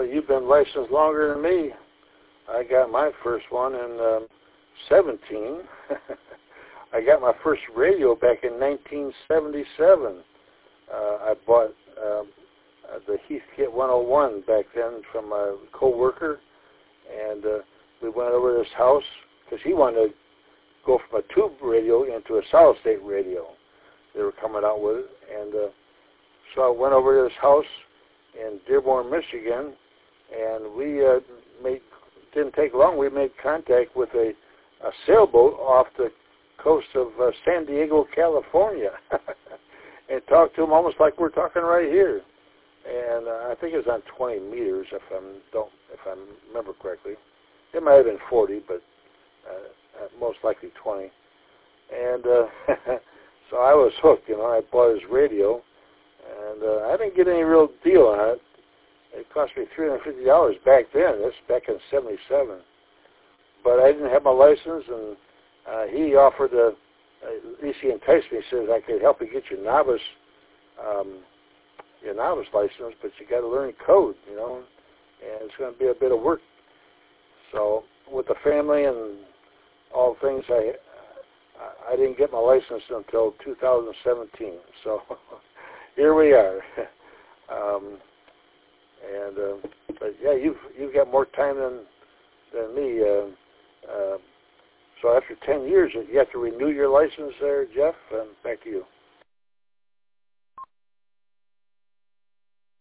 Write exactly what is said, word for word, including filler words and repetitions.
Well, you've been licensed longer than me. I got my first one in um, seventeen. I got my first radio back in nineteen seventy-seven. Uh, I bought um, uh, the Heathkit one oh one back then from a co-worker, and uh, we went over to his house because he wanted to go from a tube radio into a solid-state radio. They were coming out with it, and uh, so I went over to his house in Dearborn, Michigan, and we uh, made, didn't take long, we made contact with a, a sailboat off the coast of uh, San Diego, California, and talked to him almost like we're talking right here. And uh, I think it was on twenty meters, if I don't, if I remember correctly. It might have been forty, but uh, most likely twenty. And uh, so I was hooked. You know, I bought his radio, and uh, I didn't get any real deal on it. It cost me three hundred fifty dollars back then. This back in seventy-seven. But I didn't have my license, and uh, he offered to, at least he enticed me. He says I could help you get your novice, um, your novice license, but you got to learn code, you know, and it's going to be a bit of work. So with the family and all things, I I didn't get my license until two thousand seventeen. So here we are. um, and uh, but yeah, you've you've got more time than than me. Uh, uh, so after ten years, you have to renew your license there, Jeff. And back to you.